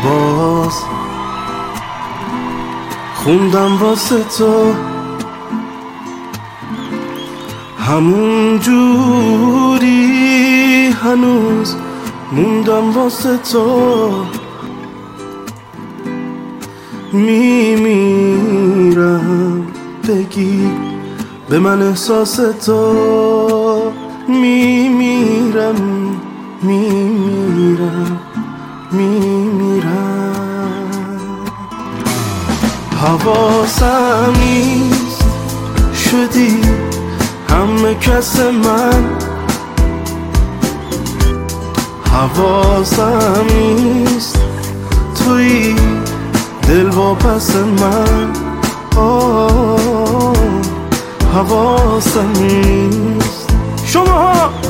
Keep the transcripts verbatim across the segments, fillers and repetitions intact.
باز خوندم واسه تو همون جوری هنوز موندم واسه تو میمیرم بگی به من احساس تو میمیرم میمیرم میمیرم حواسم نیست شدی همه کس من حواسم نیست توی دل واپس من آه حواسم نیست شما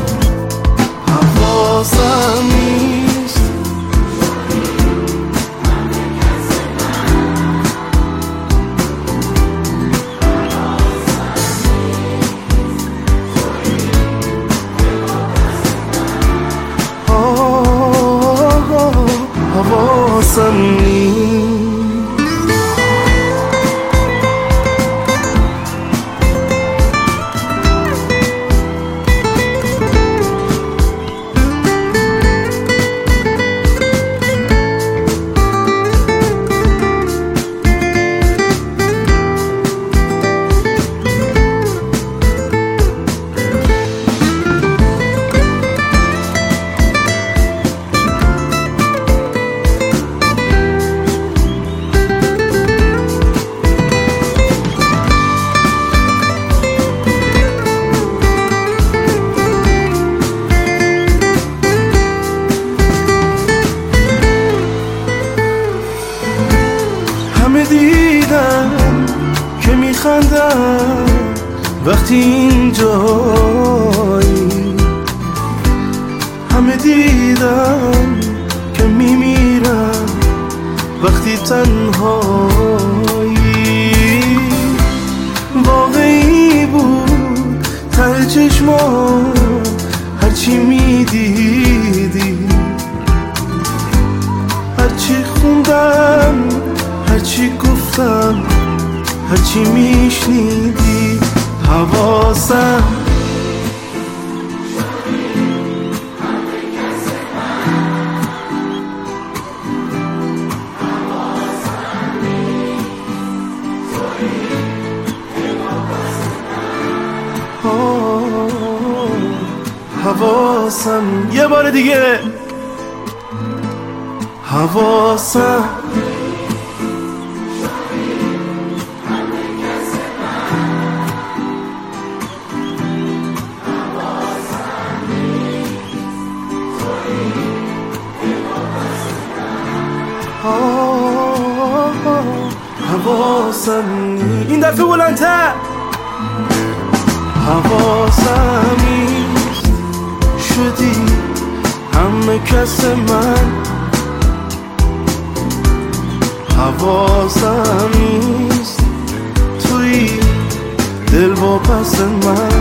حواسم نیست آه حواسم نیست همه دیدم که میخندم وقتی اینجایی همه دیدم که میمیرم وقتی تنهایی واقعی بود ته چشمام هرچی میدیدی هرچی خوندم هرچی گفتم هرچی میشنیدی حواسم حواسم یه بار دیگه حواسم حواسم این دفعه بلندتر حواسم نیست شدی همه کس من حواسم نیست توی دل واپس من